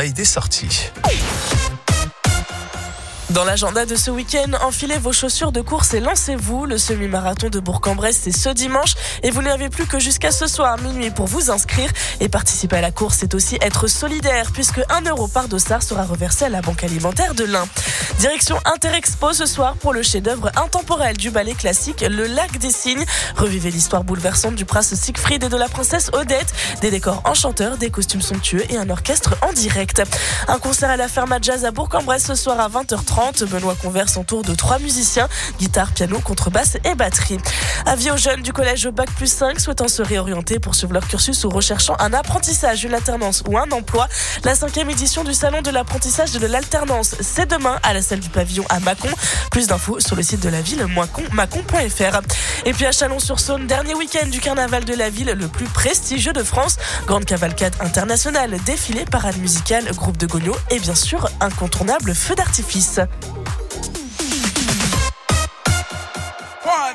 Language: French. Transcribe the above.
détail des sorties. Dans l'agenda de ce week-end, enfilez vos chaussures de course et lancez-vous. Le semi-marathon de Bourg-en-Bresse, c'est ce dimanche et vous n'avez plus que jusqu'à ce soir minuit pour vous inscrire. Et participer à la course, c'est aussi être solidaire puisque 1 euro par dossard sera reversé à la Banque alimentaire de l'Ain. Direction Interexpo ce soir pour le chef-d'œuvre intemporel du ballet classique Le Lac des Cygnes. Revivez l'histoire bouleversante du prince Siegfried et de la princesse Odette. Des décors enchanteurs, des costumes somptueux et un orchestre en direct. Un concert à la Ferma Jazz à Bourg-en-Bresse ce soir à 20h30. Benoît Converse entoure de 3 musiciens, guitare, piano, contrebasse et batterie. Avis aux jeunes du collège Bac+5 souhaitant se réorienter, poursuivre leur cursus ou recherchant un apprentissage, une alternance ou un emploi. La 5e édition du salon de l'apprentissage et de l'alternance, c'est demain à la salle du pavillon à Mâcon. Plus d'infos sur le site de la ville, mâcon.fr. Et puis à Chalon-sur-Saône, dernier week-end du carnaval de la ville, le plus prestigieux de France. Grande cavalcade internationale, défilé, parade musicale, groupe de gognos et bien sûr incontournable feu d'artifice.